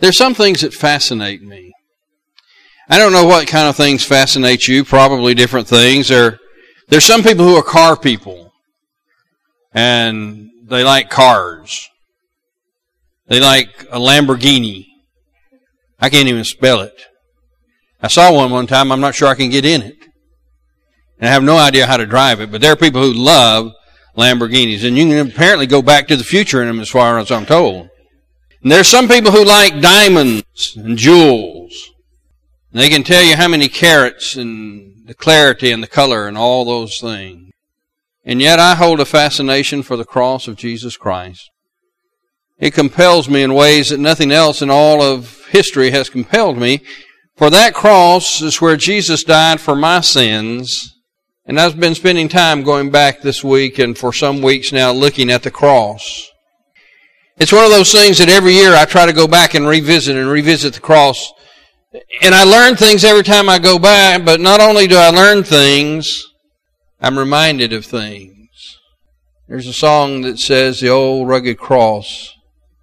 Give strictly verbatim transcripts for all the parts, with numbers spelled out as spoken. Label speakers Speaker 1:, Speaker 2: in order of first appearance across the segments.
Speaker 1: There's some things that fascinate me. I don't know what kind of things fascinate you, probably different things. There, there's some people who are car people, and they like cars. They like a Lamborghini. I can't even spell it. I saw one one time, I'm not sure I can get in it. And I have no idea how to drive it, but there are people who love Lamborghinis, and you can apparently go back to the future in them as far as I'm told. And there's some people who like diamonds and jewels. And they can tell you how many carats and the clarity and the color and all those things. And yet I hold a fascination for the cross of Jesus Christ. It compels me in ways that nothing else in all of history has compelled me. For that cross is where Jesus died for my sins. And I've been spending time going back this week and for some weeks now looking at the cross. It's one of those things that every year I try to go back and revisit and revisit the cross. And I learn things every time I go back, but not only do I learn things, I'm reminded of things. There's a song that says, "The old rugged cross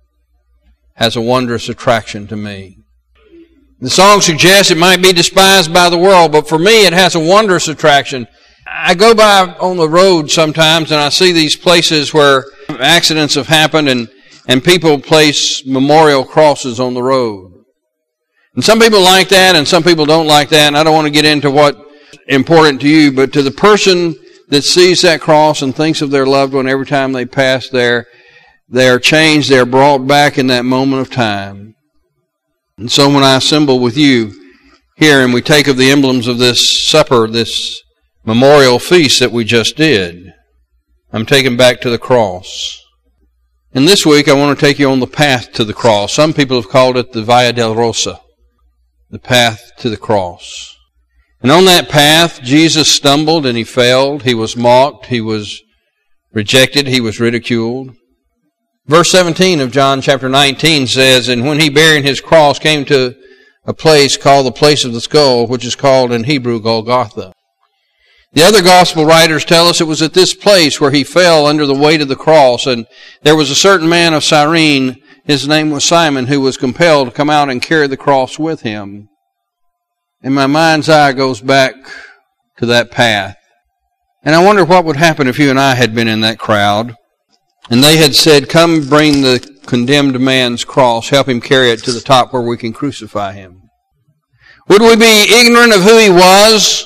Speaker 1: has a wondrous attraction to me." The song suggests it might be despised by the world, but for me it has a wondrous attraction. I go by on the road sometimes and I see these places where accidents have happened and, and people place memorial crosses on the road. And some people like that and some people don't like that, and I don't want to get into what's important to you, but to the person that sees that cross and thinks of their loved one every time they pass there, they are changed, they are brought back in that moment of time. And so when I assemble with you here and we take of the emblems of this supper, this memorial feast that we just did, I'm taken back to the cross. And this week I want to take you on the path to the cross. Some people have called it the Via Dolorosa, the path to the cross. And on that path, Jesus stumbled and he failed. He was mocked. He was rejected. He was ridiculed. Verse seventeen of John chapter nineteen says, "And when he bearing his cross came to a place called the place of the skull, which is called in Hebrew Golgotha." The other gospel writers tell us it was at this place where he fell under the weight of the cross, and there was a certain man of Cyrene, his name was Simon, who was compelled to come out and carry the cross with him. And my mind's eye goes back to that path. And I wonder what would happen if you and I had been in that crowd, and they had said, "Come bring the condemned man's cross, help him carry it to the top where we can crucify him." Would we be ignorant of who he was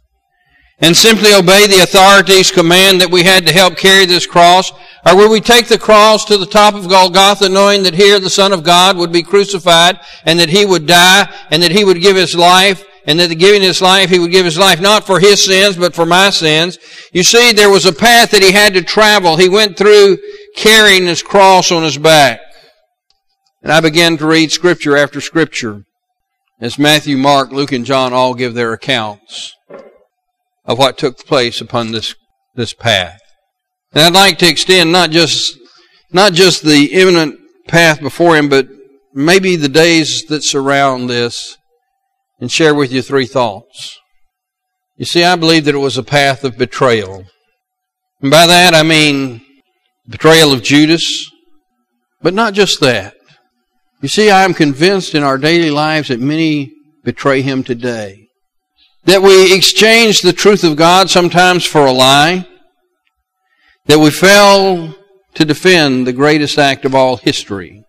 Speaker 1: and simply obey the authority's command that we had to help carry this cross? Or would we take the cross to the top of Golgotha knowing that here the Son of God would be crucified and that he would die and that he would give his life, and that giving his life, he would give his life not for his sins but for my sins? You see, there was a path that he had to travel. He went through carrying his cross on his back. And I began to read scripture after scripture as Matthew, Mark, Luke, and John all give their accounts of what took place upon this, this path. And I'd like to extend not just, not just the imminent path before him, but maybe the days that surround this, and share with you three thoughts. You see, I believe that it was a path of betrayal. And by that I mean betrayal of Judas, but not just that. You see, I am convinced in our daily lives that many betray him today. That we exchange the truth of God sometimes for a lie. That we fail to defend the greatest act of all history.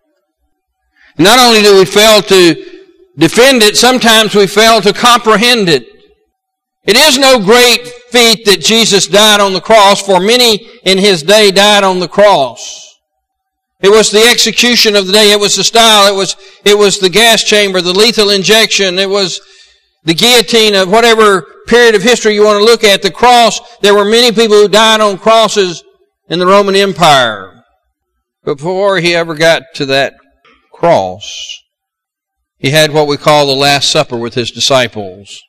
Speaker 1: And not only do we fail to defend it, sometimes we fail to comprehend it. It is no great feat that Jesus died on the cross, for many in his day died on the cross. It was the execution of the day. It was the style. It was, it was the gas chamber, the lethal injection. It was the guillotine of whatever period of history you want to look at. The cross, there were many people who died on crosses in the Roman Empire. But before he ever got to that cross, he had what we call the Last Supper with his disciples.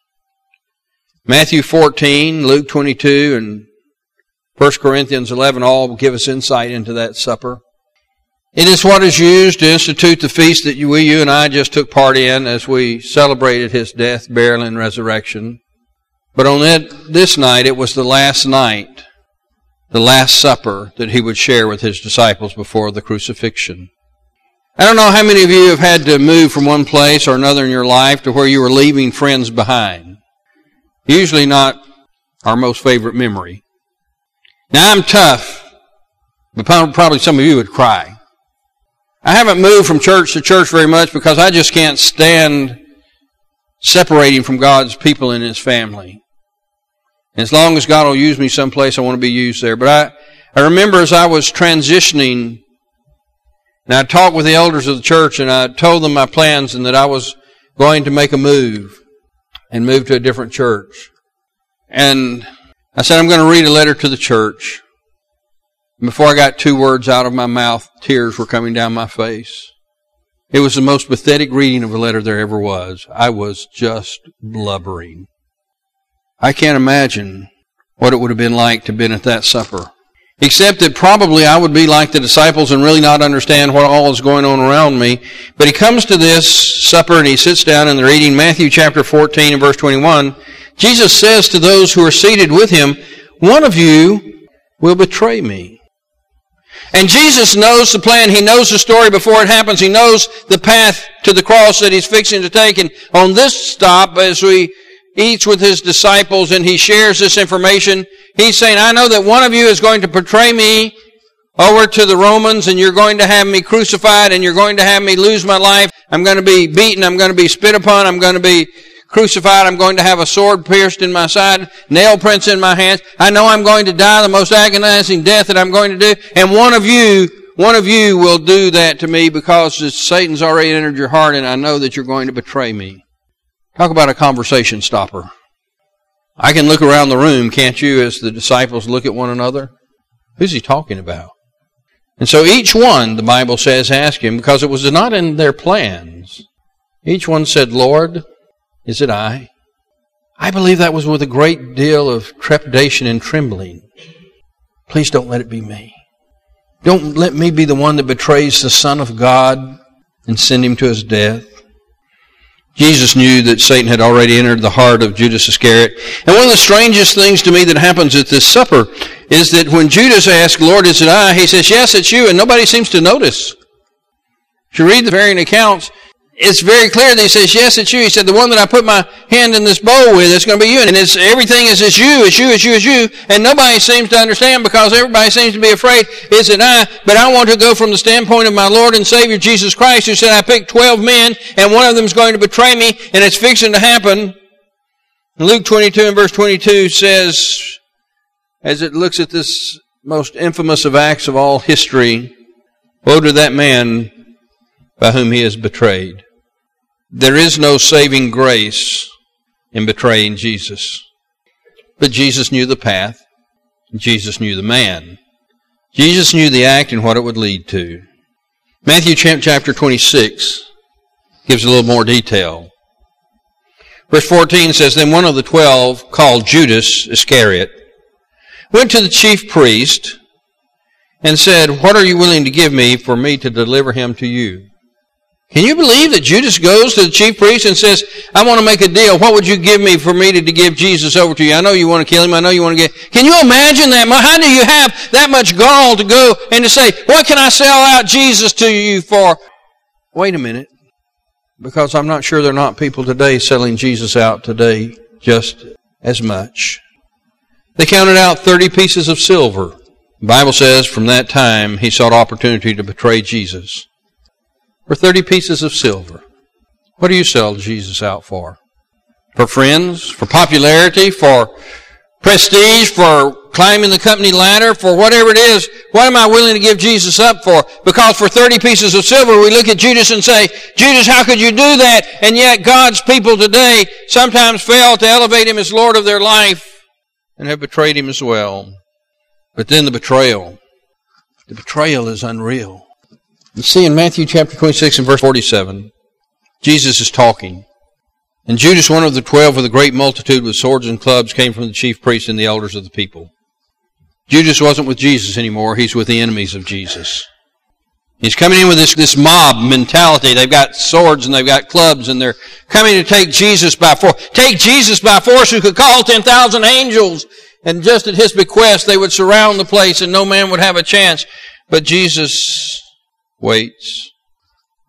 Speaker 1: Matthew fourteen, Luke twenty-two, and First Corinthians eleven all give us insight into that supper. It is what is used to institute the feast that you, you and I just took part in as we celebrated his death, burial, and resurrection. But on it, this night, it was the last night, the Last Supper that he would share with his disciples before the crucifixion. I don't know how many of you have had to move from one place or another in your life to where you were leaving friends behind. Usually not our most favorite memory. Now I'm tough, but probably some of you would cry. I haven't moved from church to church very much because I just can't stand separating from God's people and His family. And as long as God will use me someplace, I want to be used there. But I, I remember as I was transitioning, and I talked with the elders of the church, and I told them my plans and that I was going to make a move and move to a different church. And I said, I'm going to read a letter to the church. And before I got two words out of my mouth, tears were coming down my face. It was the most pathetic reading of a letter there ever was. I was just blubbering. I can't imagine what it would have been like to have been at that supper. Except that probably I would be like the disciples and really not understand what all is going on around me. But he comes to this supper and he sits down and they're eating. Matthew chapter fourteen and verse twenty-one. Jesus says to those who are seated with him, one of you will betray me. And Jesus knows the plan. He knows the story before it happens. He knows the path to the cross that he's fixing to take. And on this stop, as we eats with his disciples and he shares this information, he's saying, I know that one of you is going to betray me over to the Romans, and you're going to have me crucified, and you're going to have me lose my life. I'm going to be beaten. I'm going to be spit upon. I'm going to be crucified. I'm going to have a sword pierced in my side, nail prints in my hands. I know I'm going to die the most agonizing death that I'm going to do. And one of you, one of you will do that to me because Satan's already entered your heart, and I know that you're going to betray me. Talk about a conversation stopper. I can look around the room, can't you, as the disciples look at one another? Who's he talking about? And so each one, the Bible says, asked him, because it was not in their plans. Each one said, Lord, is it I? I believe that was with a great deal of trepidation and trembling. Please don't let it be me. Don't let me be the one that betrays the Son of God and send him to his death. Jesus knew that Satan had already entered the heart of Judas Iscariot. And one of the strangest things to me that happens at this supper is that when Judas asked, Lord, is it I? He says, yes, it's you, and nobody seems to notice. If you read the varying accounts, it's very clear that he says, yes, it's you. He said, the one that I put my hand in this bowl with, it's going to be you. And it's, everything is, it's you, it's you, it's you, it's you. And nobody seems to understand because everybody seems to be afraid, is it I? But I want to go from the standpoint of my Lord and Savior Jesus Christ, who said, I picked twelve men, and one of them is going to betray me, and it's fixing to happen. And Luke twenty-two and verse twenty-two says, as it looks at this most infamous of acts of all history, woe to that man by whom he is betrayed. There is no saving grace in betraying Jesus. But Jesus knew the path. Jesus knew the man. Jesus knew the act and what it would lead to. Matthew chapter twenty-six gives a little more detail. Verse fourteen says, Then one of the twelve, called Judas Iscariot, went to the chief priest and said, What are you willing to give me for me to deliver him to you? Can you believe that Judas goes to the chief priest and says, I want to make a deal. What would you give me for me to, to give Jesus over to you? I know you want to kill him. I know you want to get... Can you imagine that? How do you have that much gall to go and to say, what can I sell out Jesus to you for? Wait a minute. Because I'm not sure there are not people today selling Jesus out today just as much. They counted out thirty pieces of silver. The Bible says from that time he sought opportunity to betray Jesus. For thirty pieces of silver. What do you sell Jesus out for? For friends? For popularity? For prestige? For climbing the company ladder? For whatever it is, what am I willing to give Jesus up for? Because for thirty pieces of silver, we look at Judas and say, Judas, how could you do that? And yet God's people today sometimes fail to elevate him as Lord of their life and have betrayed him as well. But then the betrayal. The betrayal is unreal. You see in Matthew chapter twenty-six and verse forty-seven, Jesus is talking. And Judas, one of the twelve with a great multitude with swords and clubs, came from the chief priests and the elders of the people. Judas wasn't with Jesus anymore. He's with the enemies of Jesus. He's coming in with this, this mob mentality. They've got swords and they've got clubs and they're coming to take Jesus by force. Take Jesus by force, who could call ten thousand angels. And just at his bequest, they would surround the place and no man would have a chance. But Jesus waits.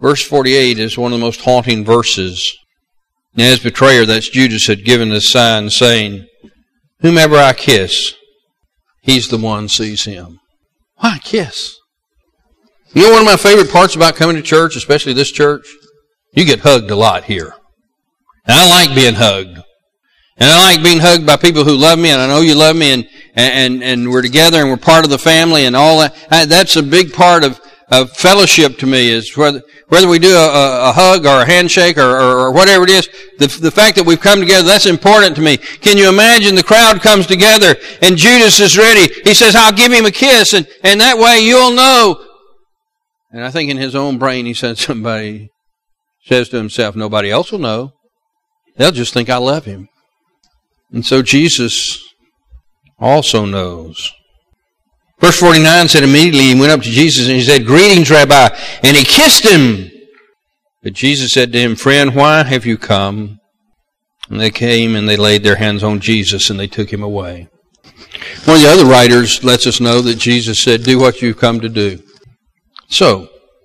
Speaker 1: Verse forty-eight is one of the most haunting verses. And his betrayer, that's Judas, had given this sign saying, whomever I kiss, he's the one sees him. Why kiss? You know one of my favorite parts about coming to church, especially this church? You get hugged a lot here. And I like being hugged. And I like being hugged by people who love me, and I know you love me, and, and, and we're together, and we're part of the family, and all that. I, that's a big part of, of fellowship to me, is whether, whether we do a, a hug or a handshake or, or, or whatever it is, the, the fact that we've come together, that's important to me. Can you imagine the crowd comes together, and Judas is ready. He says, I'll give him a kiss, and, and that way you'll know. And I think in his own brain he said, somebody says to himself, nobody else will know. They'll just think I love him. And so Jesus also knows. Verse forty-nine said, immediately he went up to Jesus and he said, greetings, Rabbi. And he kissed him. But Jesus said to him, friend, why have you come? And they came and they laid their hands on Jesus and they took him away. One of the other writers lets us know that Jesus said, do what you've come to do. So,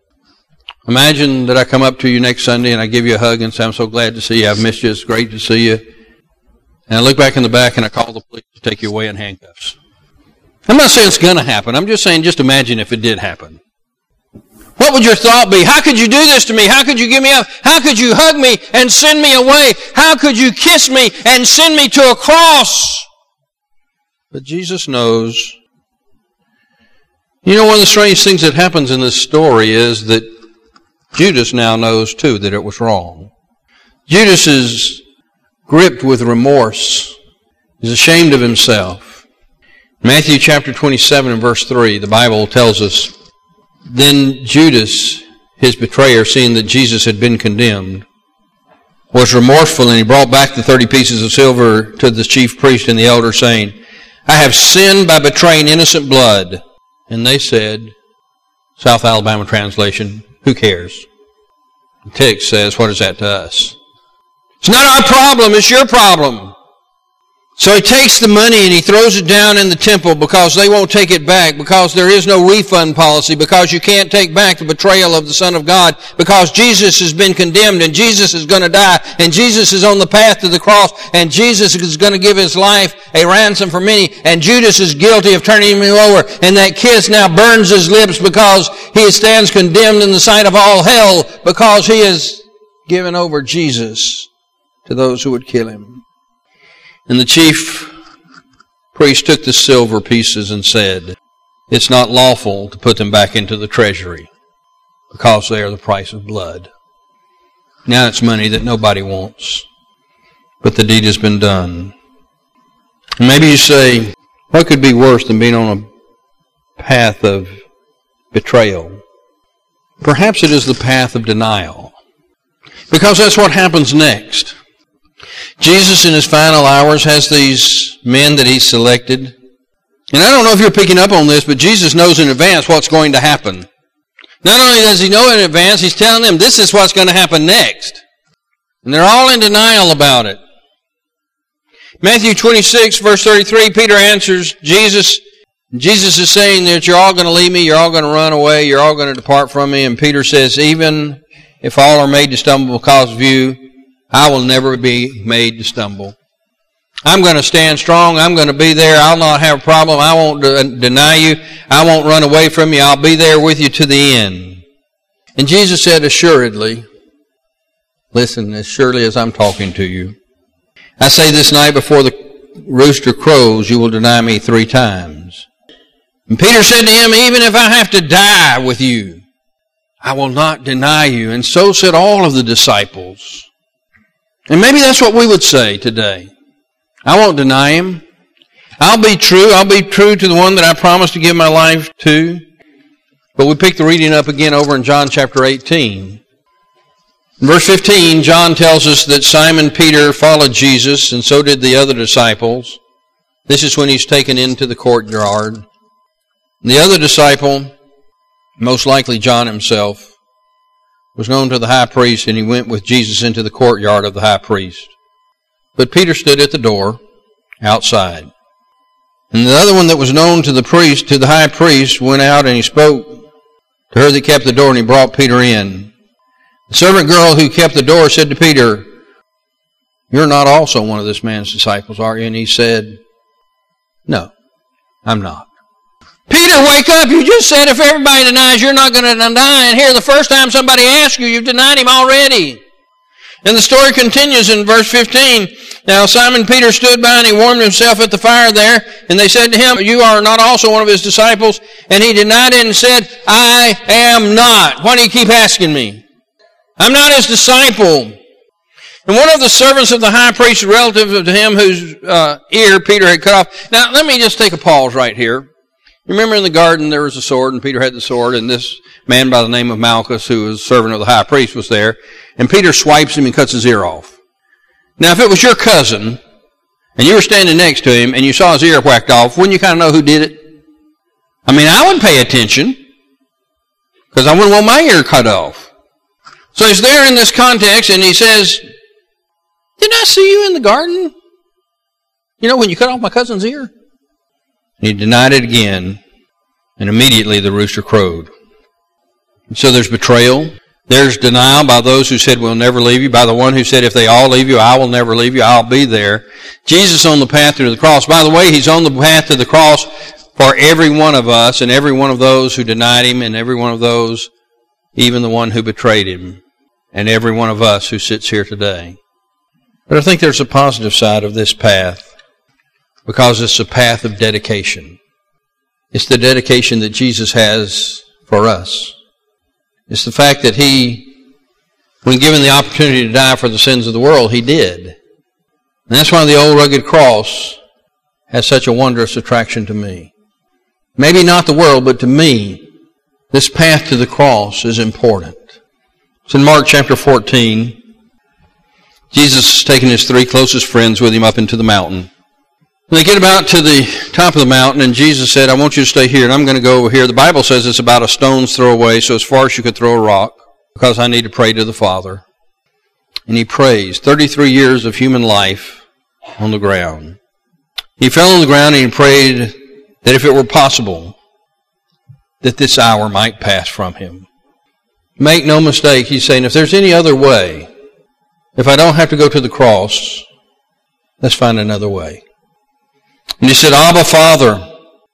Speaker 1: imagine that I come up to you next Sunday and I give you a hug and say, I'm so glad to see you. I've missed you. It's great to see you. And I look back in the back and I call the police to take you away in handcuffs. I'm not saying it's going to happen. I'm just saying just imagine if it did happen. What would your thought be? How could you do this to me? How could you give me up? How could you hug me and send me away? How could you kiss me and send me to a cross? But Jesus knows. You know, one of the strange things that happens in this story is that Judas now knows too that it was wrong. Judas is gripped with remorse. He's ashamed of himself. Matthew chapter twenty-seven and verse three, the Bible tells us, then Judas, his betrayer, seeing that Jesus had been condemned, was remorseful, and he brought back the thirty pieces of silver to the chief priest and the elder, saying, I have sinned by betraying innocent blood. And they said, South Alabama translation, who cares? The text says, what is that to us? It's not our problem, it's your problem. So he takes the money and he throws it down in the temple because they won't take it back, because there is no refund policy, because you can't take back the betrayal of the Son of God, because Jesus has been condemned and Jesus is going to die and Jesus is on the path to the cross and Jesus is going to give his life a ransom for many, and Judas is guilty of turning him over, and that kiss now burns his lips because he stands condemned in the sight of all hell because he has given over Jesus to those who would kill him. And the chief priest took the silver pieces and said, it's not lawful to put them back into the treasury because they are the price of blood. Now it's money that nobody wants, but the deed has been done. And maybe you say, what could be worse than being on a path of betrayal? Perhaps it is the path of denial, because that's what happens next. Jesus in his final hours has these men that he's selected. And I don't know if you're picking up on this, but Jesus knows in advance what's going to happen. Not only does he know in advance, he's telling them this is what's going to happen next. And they're all in denial about it. Matthew twenty-six, verse thirty-three, Peter answers Jesus. Jesus is saying that you're all going to leave me, you're all going to run away, you're all going to depart from me. And Peter says, even if all are made to stumble because of you, I will never be made to stumble. I'm going to stand strong. I'm going to be there. I'll not have a problem. I won't de- deny you. I won't run away from you. I'll be there with you to the end. And Jesus said, assuredly, listen, as surely as I'm talking to you, I say this night before the rooster crows, you will deny me three times. And Peter said to him, even if I have to die with you, I will not deny you. And so said all of the disciples. And maybe that's what we would say today. I won't deny him. I'll be true. I'll be true to the one that I promised to give my life to. But we pick the reading up again over in John chapter eighteen. In verse fifteen, John tells us that Simon Peter followed Jesus, and so did the other disciples. This is when he's taken into the courtyard. And the other disciple, most likely John himself, was known to the high priest, and he went with Jesus into the courtyard of the high priest. But Peter stood at the door outside. And the other one that was known to the priest, to the high priest, went out and he spoke to her that kept the door, and he brought Peter in. The servant girl who kept the door said to Peter, "You're not also one of this man's disciples, are you?" And he said, "No, I'm not." Peter, wake up. You just said if everybody denies, you're not going to deny. And here, the first time somebody asks you, you've denied him already. And the story continues in verse fifteen. Now Simon Peter stood by and he warmed himself at the fire there. And they said to him, "You are not also one of his disciples?" And he denied it and said, "I am not." Why do you keep asking me? I'm not his disciple. And one of the servants of the high priest, relative to him whose uh, ear Peter had cut off. Now let me just take a pause right here. Remember in the garden there was a sword, and Peter had the sword, and this man by the name of Malchus, who was a servant of the high priest, was there, and Peter swipes him and cuts his ear off. Now if it was your cousin, and you were standing next to him, and you saw his ear whacked off, wouldn't you kind of know who did it? I mean, I wouldn't pay attention, because I wouldn't want my ear cut off. So he's there in this context, and he says, "Didn't I see you in the garden? You know, when you cut off my cousin's ear?" And he denied it again, and immediately the rooster crowed. And so there's betrayal. There's denial by those who said, "We'll never leave you," by the one who said, "If they all leave you, I will never leave you. I'll be there." Jesus on the path to the cross. By the way, he's on the path to the cross for every one of us, and every one of those who denied him, and every one of those, even the one who betrayed him, and every one of us who sits here today. But I think there's a positive side of this path, because it's a path of dedication. It's the dedication that Jesus has for us. It's the fact that he, when given the opportunity to die for the sins of the world, he did. And that's why the old rugged cross has such a wondrous attraction to me. Maybe not the world, but to me, this path to the cross is important. It's in Mark chapter fourteen. Jesus has taken his three closest friends with him up into the mountain. When they get about to the top of the mountain, and Jesus said, "I want you to stay here, and I'm going to go over here." The Bible says it's about a stone's throw away, so as far as you could throw a rock, because I need to pray to the Father. And he prays. thirty-three years of human life on the ground. He fell on the ground and he prayed that if it were possible, that this hour might pass from him. Make no mistake, he's saying, if there's any other way, if I don't have to go to the cross, let's find another way. And he said, "Abba, Father,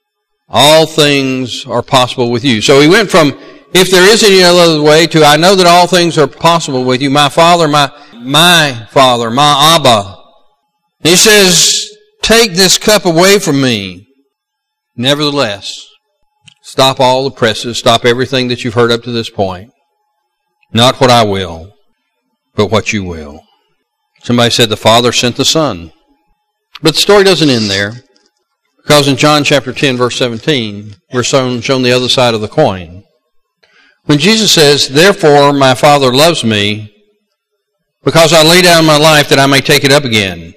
Speaker 1: all things are possible with you." So he went from, if there is any other way, to, I know that all things are possible with you. My Father, my, my Father, my Abba. And he says, "Take this cup away from me. Nevertheless, stop all the presses, stop everything that you've heard up to this point. Not what I will, but what you will." Somebody said the Father sent the Son. But the story doesn't end there, because in John chapter ten, verse seventeen, we're shown, shown the other side of the coin. When Jesus says, "Therefore my Father loves me, because I lay down my life that I may take it up again.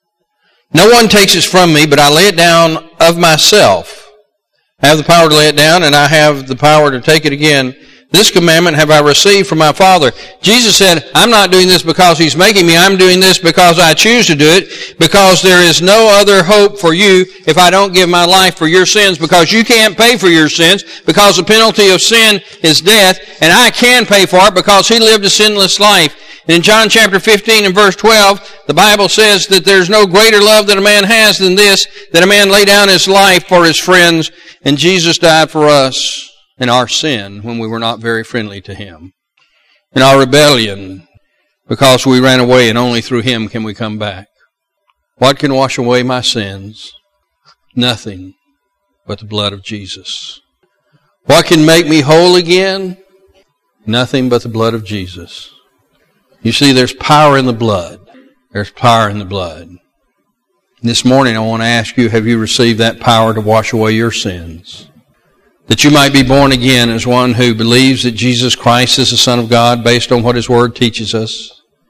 Speaker 1: No one takes it from me, but I lay it down of myself. I have the power to lay it down, and I have the power to take it again. This commandment have I received from my Father." Jesus said, "I'm not doing this because he's making me. I'm doing this because I choose to do it, because there is no other hope for you if I don't give my life for your sins, because you can't pay for your sins, because the penalty of sin is death, and I can pay for it because he lived a sinless life." In John chapter fifteen and verse twelve, the Bible says that there's no greater love that a man has than this, that a man lay down his life for his friends, and Jesus died for us in our sin when we were not very friendly to him, in our rebellion, because we ran away, and only through him can we come back. What can wash away my sins? Nothing but the blood of Jesus. What can make me whole again? Nothing but the blood of Jesus. You see, there's power in the blood. There's power in the blood. This morning I want to ask you, have you received that power to wash away your sins? That you might be born again as one who believes that Jesus Christ is the Son of God based on what his Word teaches us.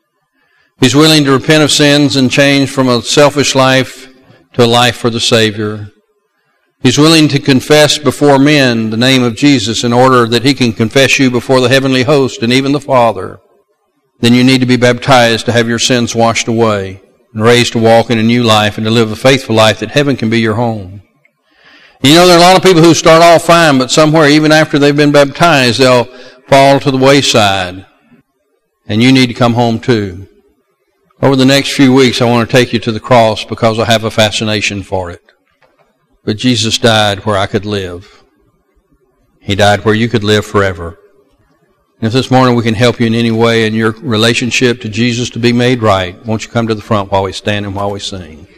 Speaker 1: He's willing to repent of sins and change from a selfish life to a life for the Savior. He's willing to confess before men the name of Jesus in order that he can confess you before the heavenly host and even the Father. Then you need to be baptized to have your sins washed away and raised to walk in a new life and to live a faithful life that heaven can be your home. You know, there are a lot of people who start off fine, but somewhere, even after they've been baptized, they'll fall to the wayside. And you need to come home too. Over the next few weeks, I want to take you to the cross because I have a fascination for it. But Jesus died where I could live. He died where you could live forever. And if this morning we can help you in any way in your relationship to Jesus to be made right, won't you come to the front while we stand and while we sing?